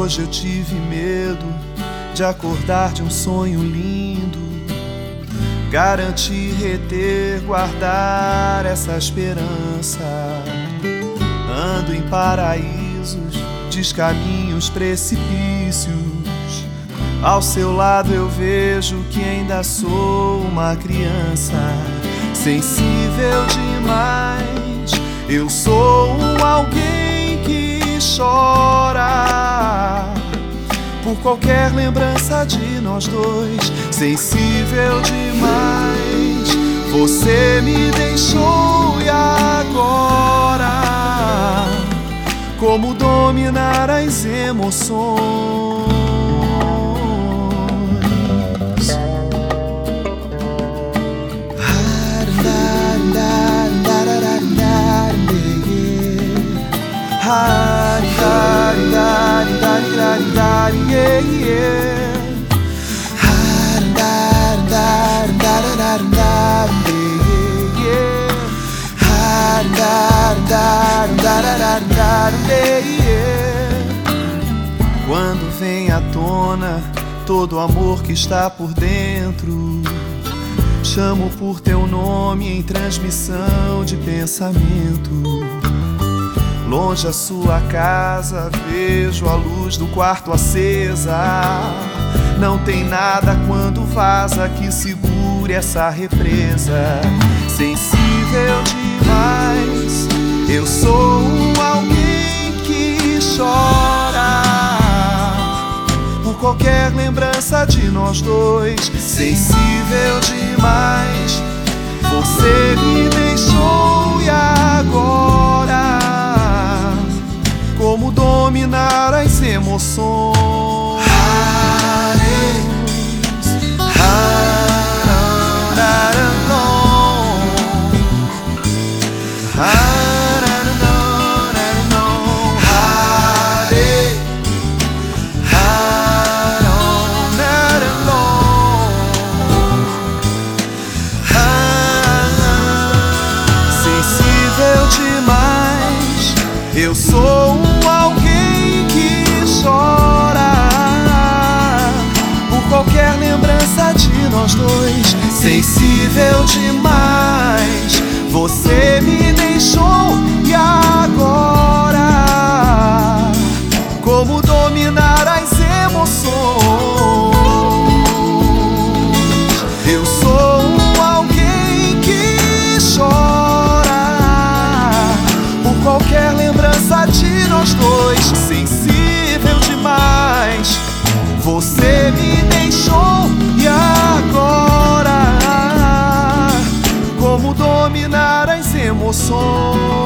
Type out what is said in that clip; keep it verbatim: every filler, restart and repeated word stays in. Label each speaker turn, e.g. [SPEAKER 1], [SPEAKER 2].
[SPEAKER 1] hoje eu tive medo de acordar de um sonho lindo. Garantir, reter, guardar essa esperança. Ando em paraísos, descaminhos, precipícios. Ao seu lado eu vejo que ainda sou uma criança. Sensível demais, eu sou um alguém que chora por qualquer lembrança de nós dois. Sensível demais, você me deixou e agora como dominar as emoções? Quando vem à tona todo o amor que está por dentro, chamo por teu nome em transmissão de pensamento. Longe a sua casa, vejo a luz do quarto acesa. Não tem nada quando vaza que segure essa represa. Sensível demais, eu sou um alguém que chora por qualquer lembrança de nós dois. Sensível demais, você me deixou e agora como dominar as emoções? Sensível demais, eu sou um alguém que chora por qualquer lembrança de nós dois. Sensível demais, você me deixou e agora como dominar as emoções? Eu sou um alguém que chora por qualquer lembrança de nós dois. Sensível demais, você me deixou e agora como dominar as emoções?